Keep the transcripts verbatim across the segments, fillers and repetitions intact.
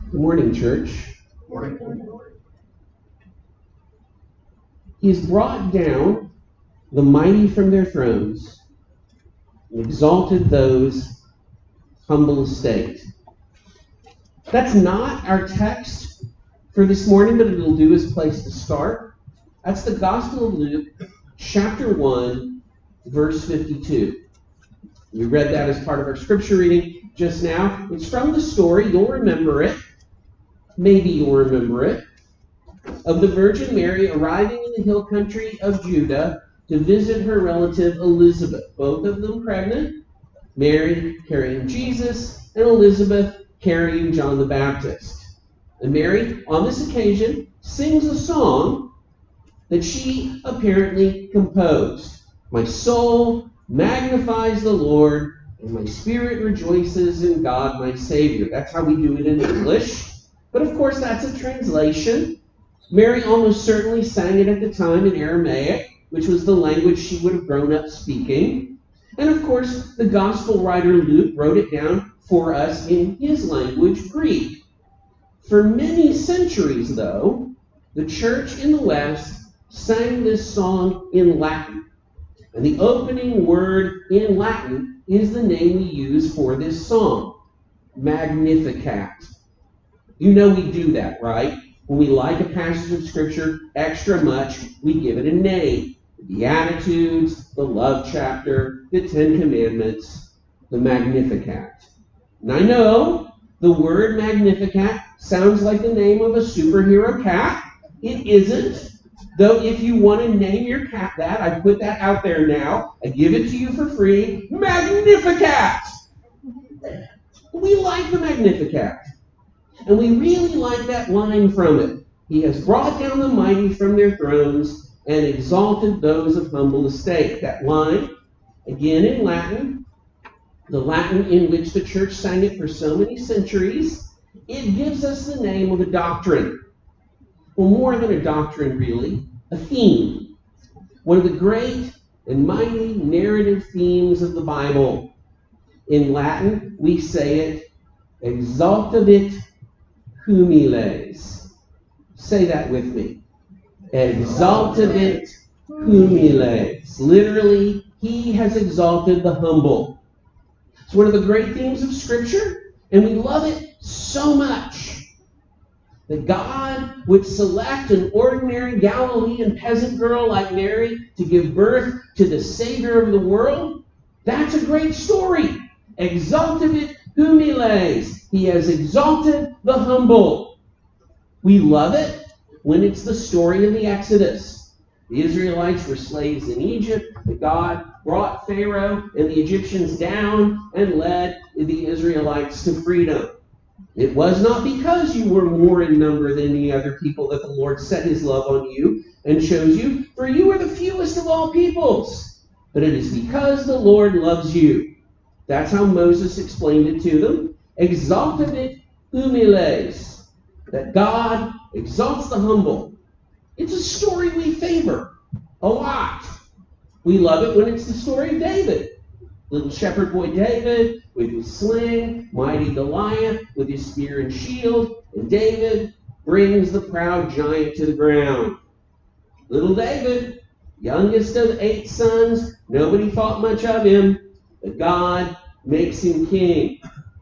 Good morning, church. Morning. He has brought down the mighty from their thrones and exalted those humble estate. That's not our text for this morning, but it'll do as a place to start. That's the Gospel of Luke, chapter one, verse fifty-two. We read that as part of our scripture reading just now. It's from the story, you'll remember it. Maybe you'll remember it. Of the Virgin Mary arriving in the hill country of Judah to visit her relative Elizabeth, both of them pregnant, Mary carrying Jesus, and Elizabeth carrying John the Baptist. And Mary, on this occasion, sings a song that she apparently composed. My soul magnifies the Lord, and my spirit rejoices in God my Savior. That's how we do it in English. But of course, that's a translation. Mary almost certainly sang it at the time in Aramaic, which was the language she would have grown up speaking. And of course, the gospel writer Luke wrote it down for us in his language, Greek. For many centuries, though, the church in the West sang this song in Latin. And the opening word in Latin is the name we use for this song, Magnificat. You know we do that, right? When we like a passage of Scripture extra much, we give it a name. The Beatitudes, the Love Chapter, the Ten Commandments, the Magnificat. And I know the word Magnificat sounds like the name of a superhero cat. It isn't. Though if you want to name your cat that, I put that out there now. I give it to you for free. Magnificat! We like the Magnificat. And we really like that line from it. He has brought down the mighty from their thrones and exalted those of humble estate. That line, again in Latin, the Latin in which the church sang it for so many centuries, it gives us the name of a doctrine. Well, more than a doctrine, really, a theme. One of the great and mighty narrative themes of the Bible. In Latin, we say it, exaltavit humiles. Say that with me. Exaltavit humiles. Literally, he has exalted the humble. It's one of the great themes of Scripture, and we love it so much that God would select an ordinary Galilean peasant girl like Mary to give birth to the Savior of the world. That's a great story. Exaltavit humiles. He has exalted the humble. We love it when it's the story of the Exodus. The Israelites were slaves in Egypt, but God brought Pharaoh and the Egyptians down and led the Israelites to freedom. It was not because you were more in number than any other people that the Lord set his love on you and chose you, for you are the fewest of all peoples. But it is because the Lord loves you. That's how Moses explained it to them. Exaltavit humiles. That God exalts the humble. It's a story we favor a lot. We love it when it's the story of David. Little shepherd boy David with his sling, mighty Goliath with his spear and shield, and David brings the proud giant to the ground. Little David, youngest of eight sons, nobody thought much of him, but God makes him king.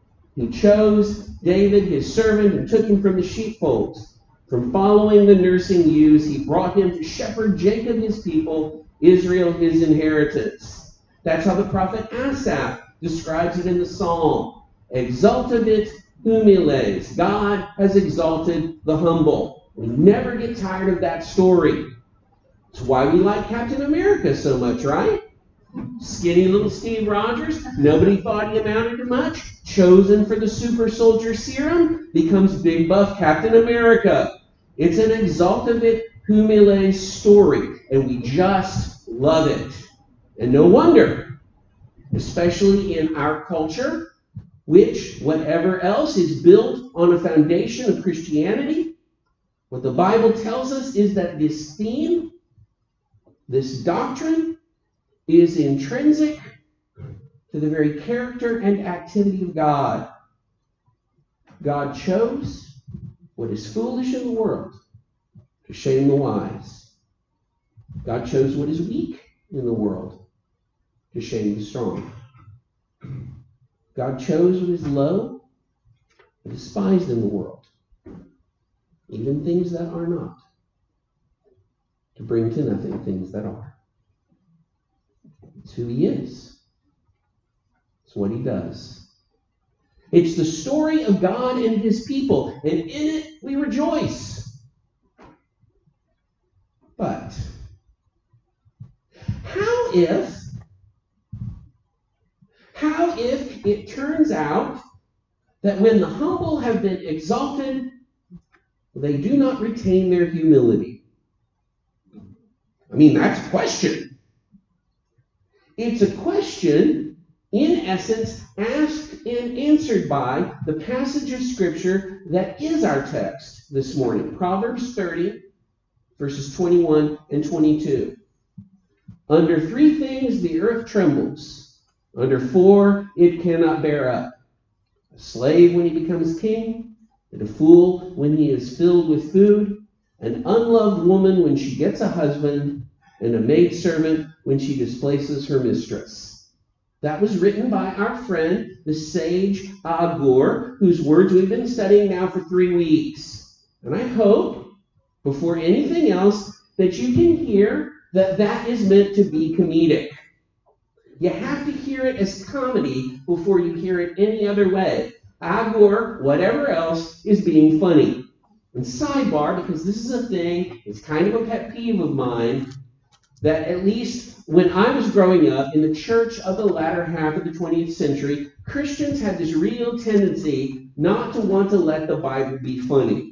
He chose David, his servant, and took him from the sheepfolds. From following the nursing ewes, he brought him to shepherd Jacob, his people, Israel, his inheritance. That's how the prophet Asaph describes it in the psalm. Exaltavit humiles. God has exalted the humble. We never get tired of that story. It's why we like Captain America so much, right? Skinny little Steve Rogers, nobody thought he amounted to much, chosen for the super soldier serum, becomes big buff Captain America. It's an exaltavit humiles story, and we just love it. And no wonder, especially in our culture, which, whatever else, is built on a foundation of Christianity. What the Bible tells us is that this theme, this doctrine, is intrinsic to the very character and activity of God. God chose, what is foolish in the world to shame the wise. God chose what is weak in the world to shame the strong. God chose what is low and despised in the world, even things that are not, to bring to nothing things that are. It's who he is. It's what he does. It's the story of God and his people, and in it we rejoice. But how if, how if it turns out that when the humble have been exalted, they do not retain their humility? I mean, that's a question. It's a question, in essence, asked and answered by the passage of Scripture that is our text this morning. Proverbs thirty, verses twenty-one and twenty-two. Under three things the earth trembles. Under four it cannot bear up. A slave when he becomes king, and a fool when he is filled with food, an unloved woman when she gets a husband, and a maidservant when she displaces her mistress. That was written by our friend, the sage Agur, whose words we've been studying now for three weeks. And I hope, before anything else, that you can hear that that is meant to be comedic. You have to hear it as comedy before you hear it any other way. Agur, whatever else, is being funny. And sidebar, because this is a thing, it's kind of a pet peeve of mine, that at least when I was growing up in the church of the latter half of the twentieth century, Christians had this real tendency not to want to let the Bible be funny.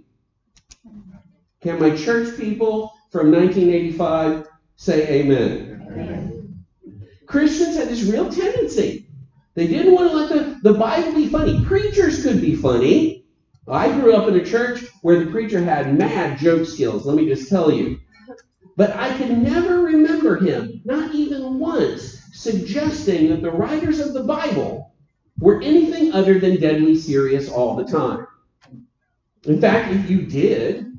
Can my church people from nineteen eighty-five say amen? Amen. Christians had this real tendency. They didn't want to let the, the Bible be funny. Preachers could be funny. I grew up in a church where the preacher had mad joke skills, let me just tell you. But I can never remember him, not even once, suggesting that the writers of the Bible were anything other than deadly serious all the time. In fact, if you did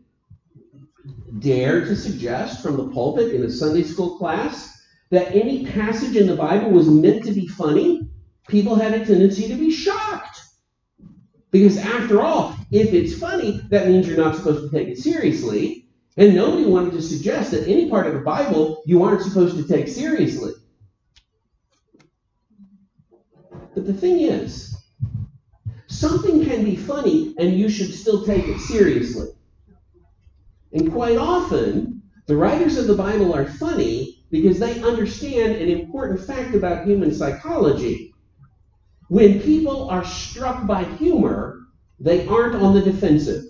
dare to suggest from the pulpit in a Sunday school class that any passage in the Bible was meant to be funny, people had a tendency to be shocked. Because after all, if it's funny, that means you're not supposed to take it seriously. And nobody wanted to suggest that any part of the Bible you aren't supposed to take seriously. But the thing is, something can be funny and you should still take it seriously. And quite often, the writers of the Bible are funny because they understand an important fact about human psychology. When people are struck by humor, they aren't on the defensive.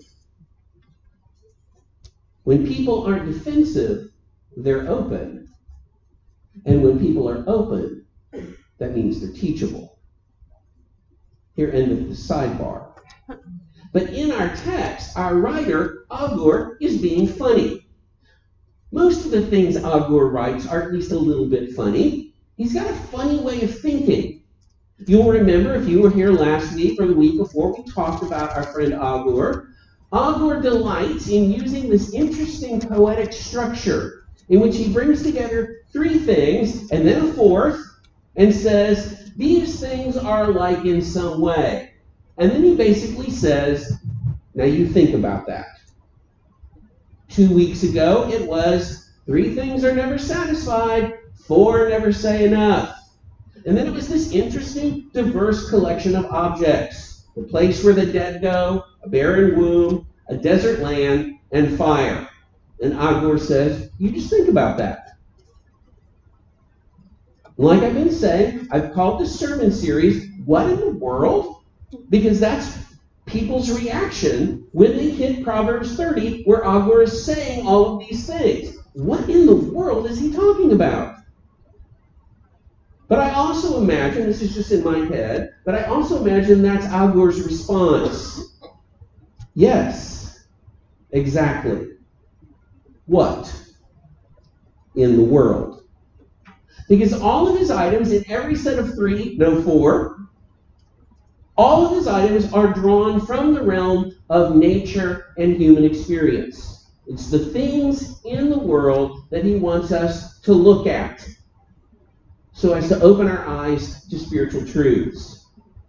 When people aren't defensive, they're open. And when people are open, that means they're teachable. Here endeth the sidebar. But in our text, our writer, Agur, is being funny. Most of the things Agur writes are at least a little bit funny. He's got a funny way of thinking. You'll remember, if you were here last week or the week before, we talked about our friend Agur. Agur delights in using this interesting poetic structure in which he brings together three things and then a fourth and says, these things are like in some way. And then he basically says, now you think about that. Two weeks ago, it was, three things are never satisfied, four never say enough. And then it was this interesting, diverse collection of objects. The place where the dead go, a barren womb, a desert land, and fire. And Agur says, you just think about that. Like I've been saying, I've called this sermon series, What in the World? Because that's people's reaction when they hit Proverbs thirty, where Agur is saying all of these things. What in the world is he talking about? But I also imagine, this is just in my head, but I also imagine that's Agur's response. Yes, exactly. What in the world? Because all of his items in every set of three, no four, All of his items are drawn from the realm of nature and human experience. It's the things in the world that he wants us to look at so as to open our eyes to spiritual truths.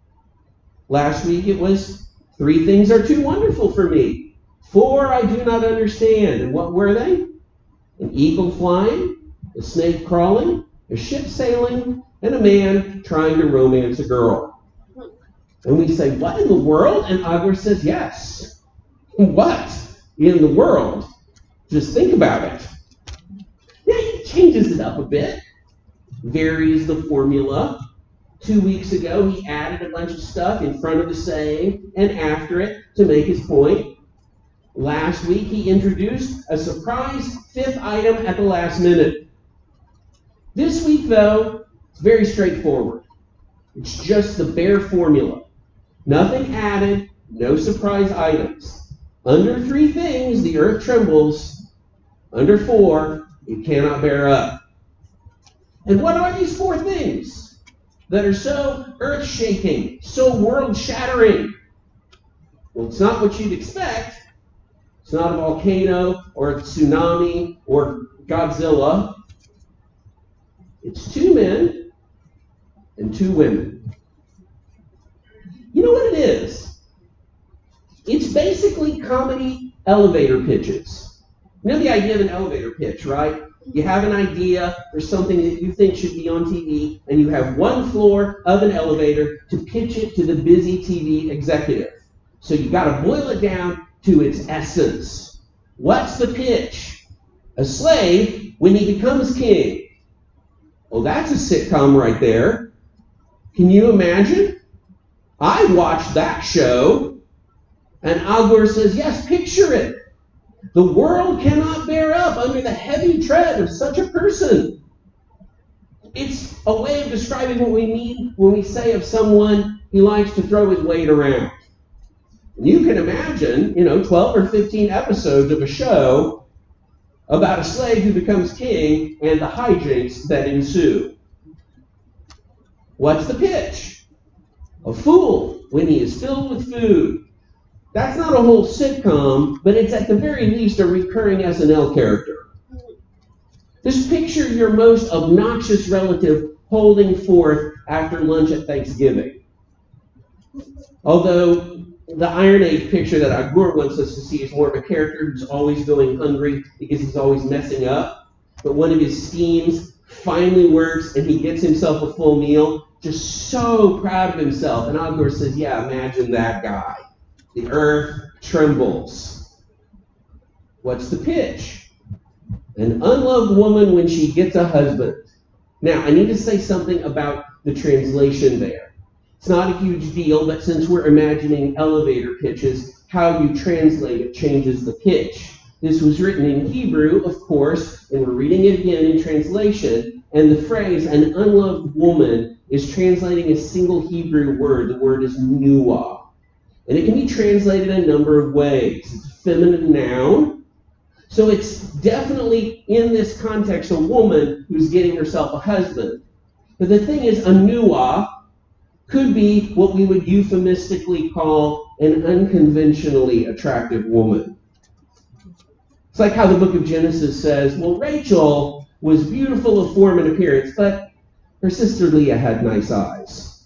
Last week it was, three things are too wonderful for me. Four I do not understand. And what were they? An eagle flying, a snake crawling, a ship sailing, and a man trying to romance a girl. And we say, what in the world? And Agur says, yes. What in the world? Just think about it. Yeah, he changes it up a bit, varies the formula. Two weeks ago, he added a bunch of stuff in front of the saying and after it to make his point. Last week, he introduced a surprise fifth item at the last minute. This week, though, it's very straightforward. It's just the bare formula. Nothing added, no surprise items. Under three things, the earth trembles. Under four, it cannot bear up. And what are these four things that are so earth-shaking, so world-shattering? Well, it's not what you'd expect. It's not a volcano or a tsunami or Godzilla. It's two men and two women. You know what it is? It's basically comedy elevator pitches. You know the idea of an elevator pitch, right? You have an idea for something that you think should be on T V, and you have one floor of an elevator to pitch it to the busy T V executive. So you got to boil it down to its essence. What's the pitch? A slave when he becomes king. Well, that's a sitcom right there. Can you imagine? I watched that show, and Agur says, yes, picture it. The world cannot bear up under the heavy tread of such a person. It's a way of describing what we mean when we say of someone he likes to throw his weight around. You can imagine, you know, twelve or fifteen episodes of a show about a slave who becomes king and the hijinks that ensue. What's the pitch? A fool when he is filled with food. That's not a whole sitcom, but it's at the very least a recurring S N L character. Just picture your most obnoxious relative holding forth after lunch at Thanksgiving. Although the Iron Age picture that Agur wants us to see is more of a character who's always going hungry because he's always messing up. But one of his schemes finally works and he gets himself a full meal, just so proud of himself. And Agur says, yeah, imagine that guy. The earth trembles. What's the pitch? An unloved woman when she gets a husband. Now, I need to say something about the translation there. It's not a huge deal, but since we're imagining elevator pitches, how you translate it changes the pitch. This was written in Hebrew, of course, and we're reading it again in translation, and the phrase, an unloved woman, is translating a single Hebrew word. The word is nuah. And it can be translated a number of ways. It's a feminine noun. So it's definitely, in this context, a woman who's getting herself a husband. But the thing is, a nuah could be what we would euphemistically call an unconventionally attractive woman. It's like how the book of Genesis says, well, Rachel was beautiful of form and appearance, but her sister Leah had nice eyes.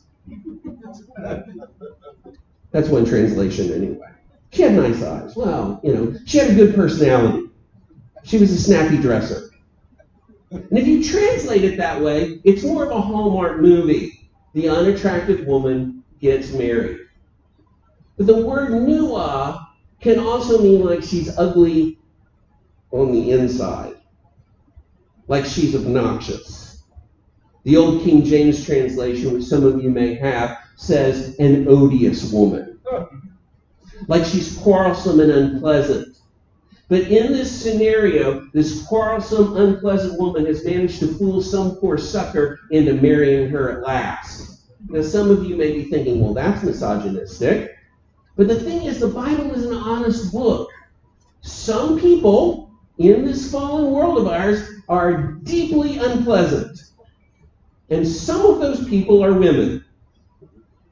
That's one translation anyway. She had nice eyes. Well, you know, she had a good personality. She was a snappy dresser. And if you translate it that way, it's more of a Hallmark movie. The unattractive woman gets married. But the word nuah can also mean like she's ugly on the inside. Like she's obnoxious. The old King James translation, which some of you may have, says an odious woman. Like she's quarrelsome and unpleasant. But in this scenario, this quarrelsome, unpleasant woman has managed to fool some poor sucker into marrying her at last. Now, some of you may be thinking, well, that's misogynistic. But the thing is, the Bible is an honest book. Some people in this fallen world of ours are deeply unpleasant. And some of those people are women.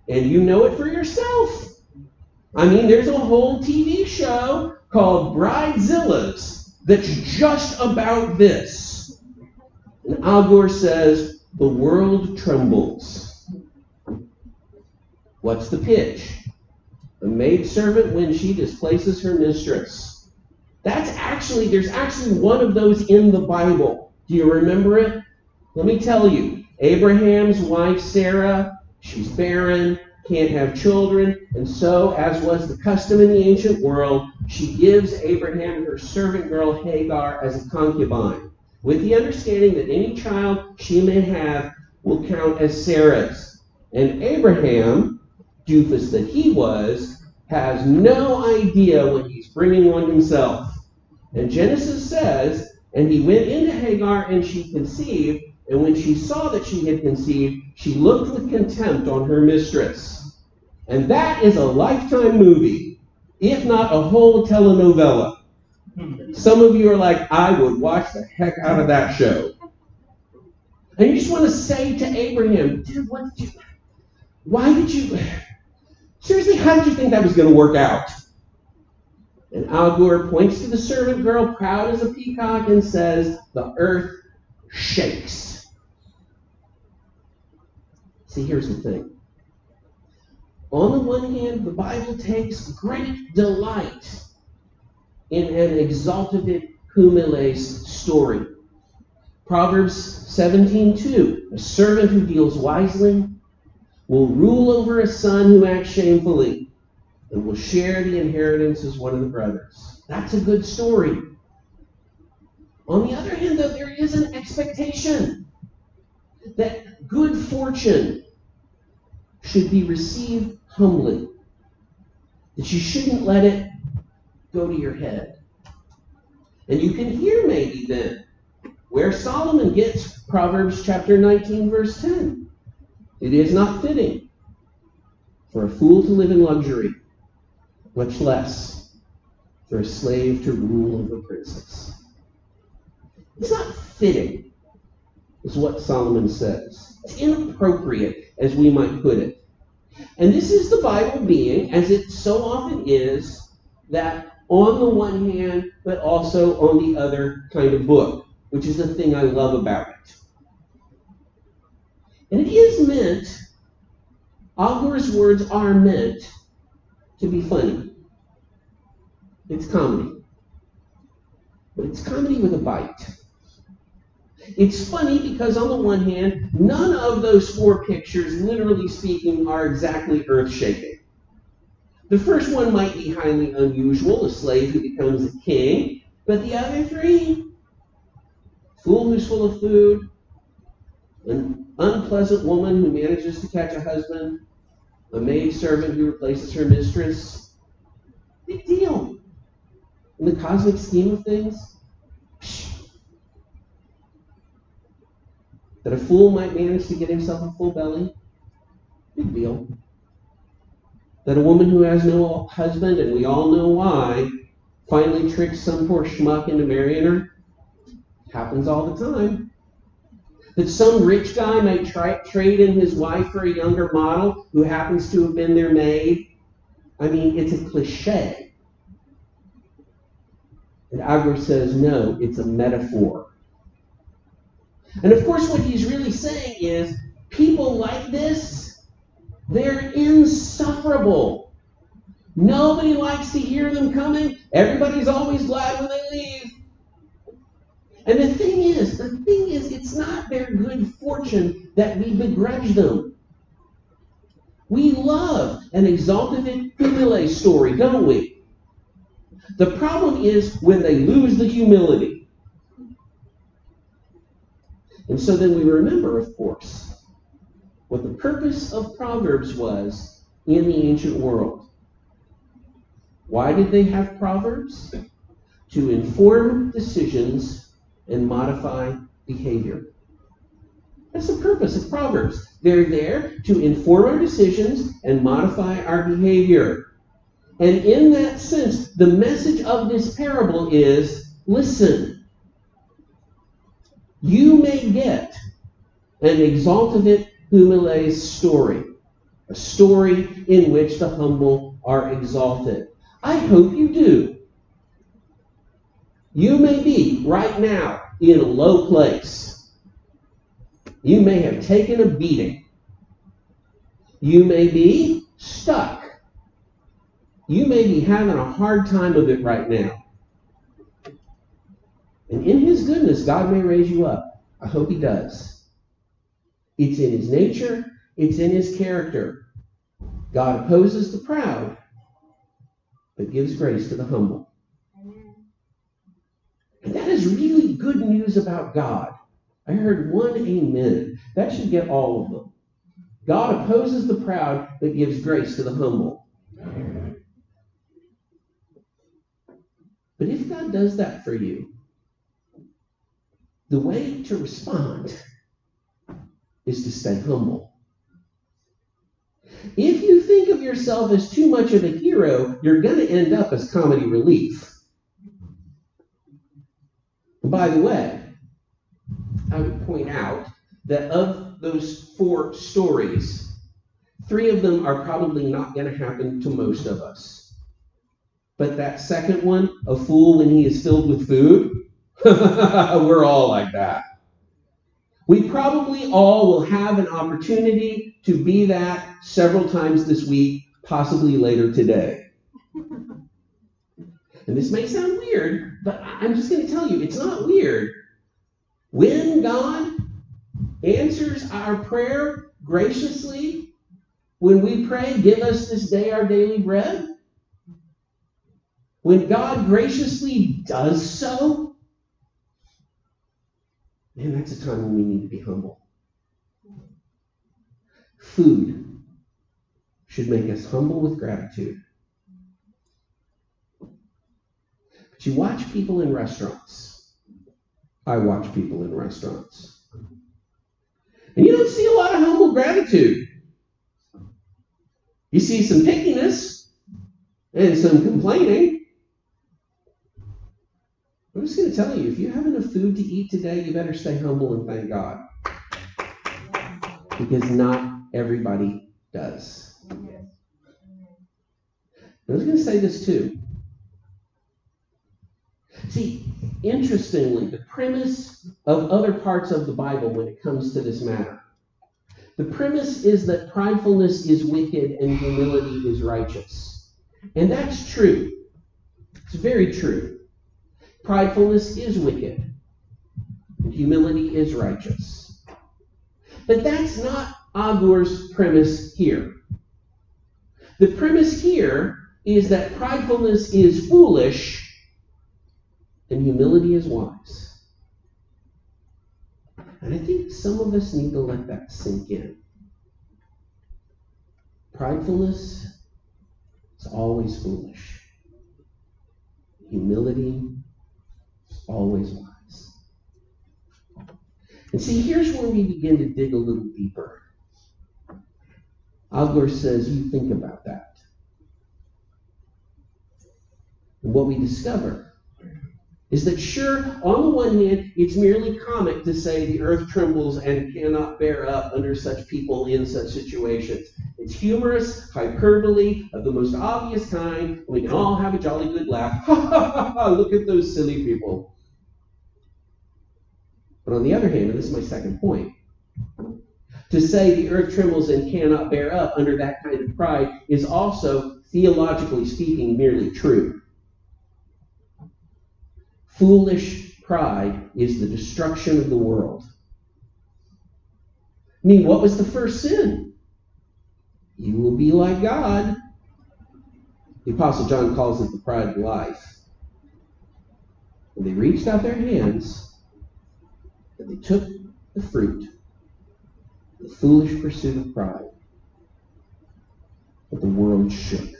And you know it for yourself. I mean, there's a whole T V show called Bridezillas that's just about this. And Al Gore says, the world trembles. What's the pitch? A maidservant when she displaces her mistress. That's actually, there's actually one of those in the Bible. Do you remember it? Let me tell you. Abraham's wife, Sarah, she's barren, can't have children, and so, as was the custom in the ancient world, she gives Abraham her servant girl Hagar as a concubine, with the understanding that any child she may have will count as Sarah's. And Abraham, doofus that he was, has no idea what he's bringing on himself. And Genesis says, and he went into Hagar and she conceived, and when she saw that she had conceived, she looked with contempt on her mistress. And that is a Lifetime movie, if not a whole telenovela. Some of you are like, I would watch the heck out of that show. And you just want to say to Abraham, dude, what did you, why did you, seriously, how did you think that was going to work out? And Al Gore points to the servant girl, proud as a peacock, and says, the earth shakes. See, here's the thing. On the one hand, the Bible takes great delight in an exalted Humiles story. Proverbs seventeen two, a servant who deals wisely will rule over a son who acts shamefully and will share the inheritance as one of the brothers. That's a good story. On the other hand, though, there is an expectation that good fortune should be received humbly, that you shouldn't let it go to your head. And you can hear maybe then where Solomon gets Proverbs chapter nineteen, verse ten. It is not fitting for a fool to live in luxury, much less for a slave to rule over a princess. It's not fitting, is what Solomon says. It's inappropriate, as we might put it. And this is the Bible being, as it so often is, that on the one hand, but also on the other kind of book, which is the thing I love about it. And it is meant, Al Gore's words are meant to be funny. It's comedy. But it's comedy with a bite. It's funny because, on the one hand, none of those four pictures, literally speaking, are exactly earth-shaking. The first one might be highly unusual, a slave who becomes a king, but the other three, fool who's full of food, an unpleasant woman who manages to catch a husband, a maid servant who replaces her mistress, big deal. In the cosmic scheme of things, psh, that a fool might manage to get himself a full belly, big deal. That a woman who has no husband, and we all know why, finally tricks some poor schmuck into marrying her, happens all the time. That some rich guy might try, trade in his wife for a younger model who happens to have been their maid. I mean, it's a cliche. And Al Gore says, no, it's a metaphor. And of course, what he's really saying is, people like this, they're insufferable. Nobody likes to hear them coming. Everybody's always glad when they leave. And the thing is, the thing is, it's not their good fortune that we begrudge them. We love an exalted humile story, don't we? The problem is when they lose the humility. And so then we remember, of course, what the purpose of Proverbs was in the ancient world. Why did they have Proverbs? To inform decisions and modify behavior. That's the purpose of Proverbs. They're there to inform our decisions and modify our behavior. And in that sense, the message of this parable is, listen, you may get an exalted humile story, A story in which the humble are exalted. I hope you do. You may be right now in a low place. You may have taken a beating. You may be stuck. You may be having a hard time of it right now. And in His goodness, God may raise you up. I hope He does. It's in His nature. It's in His character. God opposes the proud, but gives grace to the humble. And that is really good news about God. I heard one amen. That should get all of them. God opposes the proud, but gives grace to the humble. But if God does that for you, the way to respond is to stay humble. If you think of yourself as too much of a hero, you're going to end up as comedy relief. And by the way, I would point out that of those four stories, three of them are probably not going to happen to most of us. But that second one, a fool when he is filled with food, we're all like that. We probably all will have an opportunity to be that several times this week, possibly later today. And this may sound weird, but I'm just going to tell you, it's not weird. When God answers our prayer graciously, when we pray, give us this day our daily bread, when God graciously does so, man, that's a time when we need to be humble. Food should make us humble with gratitude. But you watch people in restaurants. I watch people in restaurants. And you don't see a lot of humble gratitude. You see some pickiness and some complaining. I'm just going to tell you, if you have enough food to eat today, you better stay humble and thank God. Because not everybody does. I was going to say this too. See, interestingly, the premise of other parts of the Bible when it comes to this matter, the premise is that pridefulness is wicked and humility is righteous. And that's true. It's very true. Pridefulness is wicked and humility is righteous. But that's not Agur's premise here. The premise here is that pridefulness is foolish and humility is wise. And I think some of us need to let that sink in. Pridefulness is always foolish. Humility is always wise. And see, here's where we begin to dig a little deeper. Agur says, you think about that. And what we discover is that sure, on the one hand, it's merely comic to say the earth trembles and cannot bear up under such people in such situations. It's humorous, hyperbole of the most obvious kind. We can all have a jolly good laugh. Ha ha ha ha, look at those silly people. But on the other hand, and this is my second point, to say the earth trembles and cannot bear up under that kind of pride is also, theologically speaking, merely true. Foolish pride is the destruction of the world. I mean, what was the first sin? You will be like God. The Apostle John calls it the pride of life. And they reached out their hands, and they took the fruit, the foolish pursuit of pride. But the world shook. And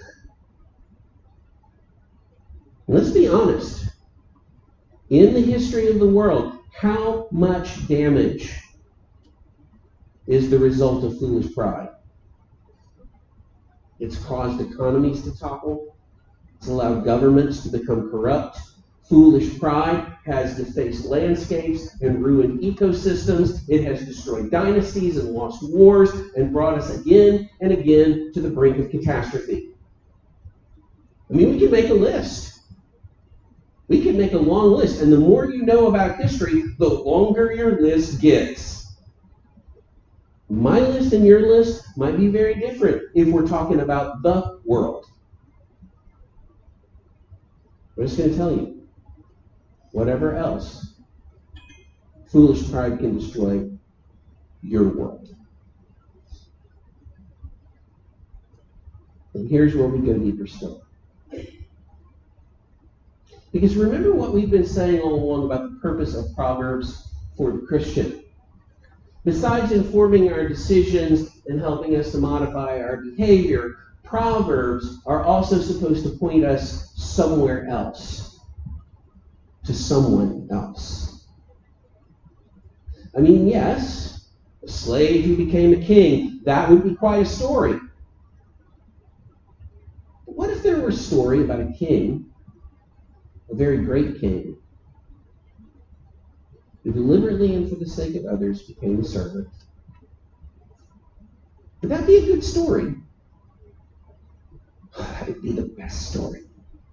let's be honest. In the history of the world, how much damage is the result of foolish pride? It's caused economies to topple. It's allowed governments to become corrupt. Foolish pride has defaced landscapes and ruined ecosystems. It has destroyed dynasties and lost wars and brought us again and again to the brink of catastrophe. I mean, we can make a list. We can make a long list, and the more you know about history, the longer your list gets. My list and your list might be very different if we're talking about the world. I'm just going to tell you, whatever else, foolish pride can destroy your world. And here's where we go deeper still. Because remember what we've been saying all along about the purpose of Proverbs for the Christian. Besides informing our decisions and helping us to modify our behavior, Proverbs are also supposed to point us somewhere else, to someone else. I mean, yes, a slave who became a king, that would be quite a story. But what if there were a story about a king, a very great king, who deliberately and for the sake of others became a servant? Would that be a good story? That would be the best story.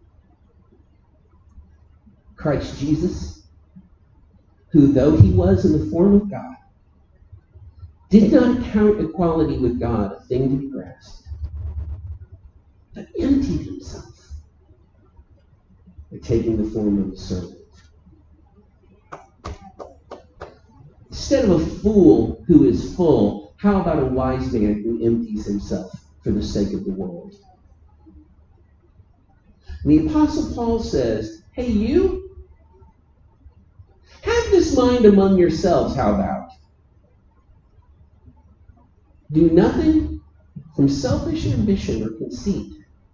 Christ Jesus, who though he was in the form of God, did not count equality with God a thing to be grasped, but emptied himself by taking the form of a servant. Instead of a fool who is full, how about a wise man who empties himself for the sake of the world? And the Apostle Paul says, hey, you, have this mind among yourselves, how about? Do nothing from selfish ambition or conceit.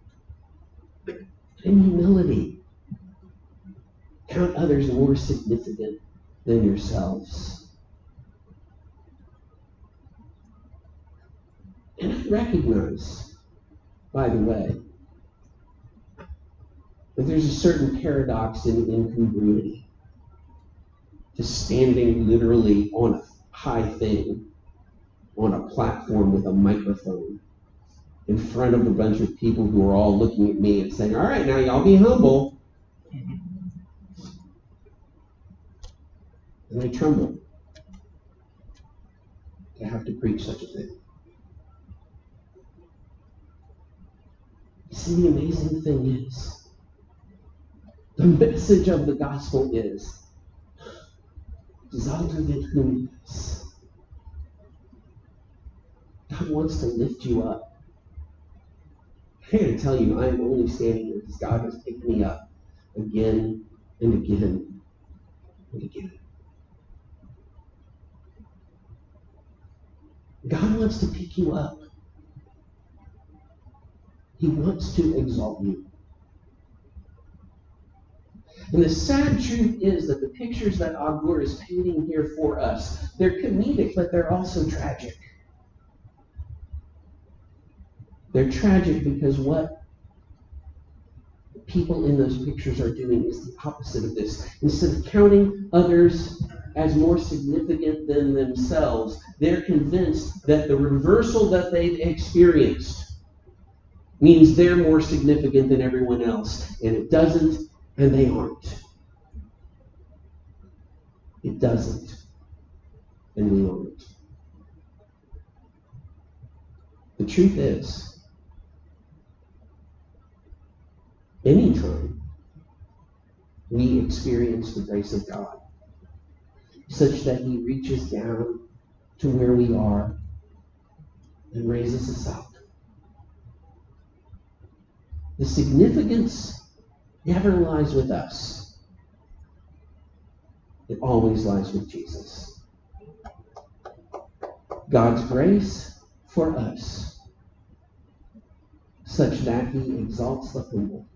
In humility, count others more significant than yourselves. And I recognize, by the way, that there's a certain paradox in incongruity to standing literally on a high thing, on a platform with a microphone, in front of a bunch of people who are all looking at me and saying, all right, now y'all be humble. And I tremble to have to preach such a thing. You see, the amazing thing is, the message of the gospel is, exalted whom is. God wants to lift you up. I gotta tell you, I'm only standing here because God has picked me up again and again and again. God wants to pick you up. He wants to exalt you. And the sad truth is that the pictures that Agur is painting here for us, they're comedic, but they're also tragic. They're tragic because what people in those pictures are doing is the opposite of this. Instead of counting others as more significant than themselves, they're convinced that the reversal that they've experienced means they're more significant than everyone else. And it doesn't, and they aren't. It doesn't, and we aren't. The truth is, anytime we experience the grace of God, such that he reaches down to where we are and raises us up, the significance never lies with us. It always lies with Jesus. God's grace for us, such that he exalts the humble,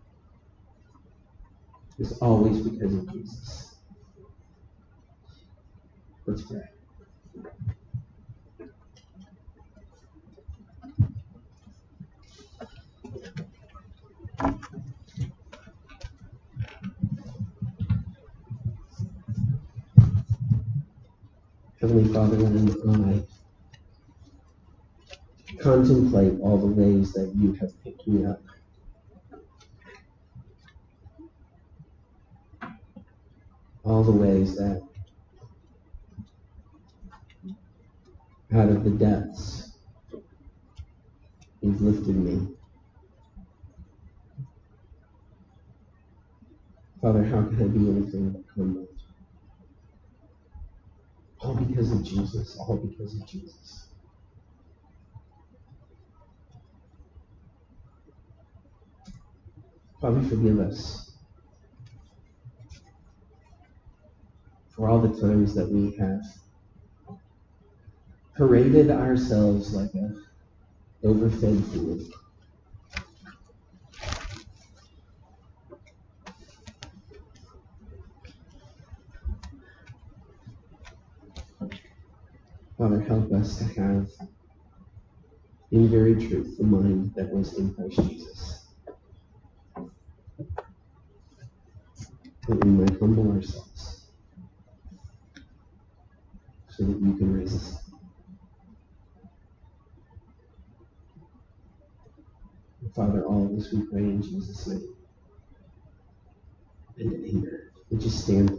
is always because of Jesus. Let's pray. Heavenly Father, when I contemplate all the ways that you have picked me up, all the ways that out of the depths you've lifted me. Father, how can I be anything but humble? All because of Jesus, all because of Jesus. Father, forgive us for all the times that we have paraded ourselves like a overfed fool. Father, help us to have, in very truth, the mind that was in Christ Jesus. That we might humble ourselves so that you can raise us up. Father, all of this we pray in Jesus' name. And amen. Would you stand?